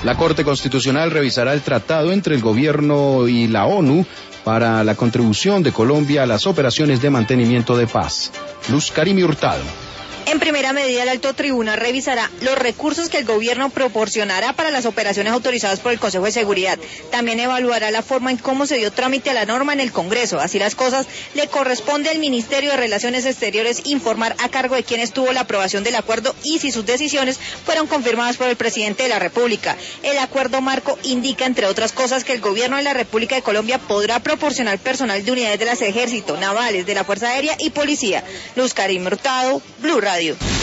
La Corte Constitucional revisará el tratado entre el gobierno y la ONU para la contribución de Colombia a las operaciones de mantenimiento de paz. Luz Karimi Hurtado. En primera medida, el alto tribunal revisará los recursos que el gobierno proporcionará para las operaciones autorizadas por el Consejo de Seguridad. También evaluará la forma en cómo se dio trámite a la norma en el Congreso. Así las cosas, le corresponde al Ministerio de Relaciones Exteriores informar a cargo de quién estuvo la aprobación del acuerdo y si sus decisiones fueron confirmadas por el presidente de la República. El acuerdo marco indica, entre otras cosas, que el gobierno de la República de Colombia podrá proporcionar personal de unidades de las Ejército, navales, de la Fuerza Aérea y Policía. Luz Karimi Hurtado, Blue Radio.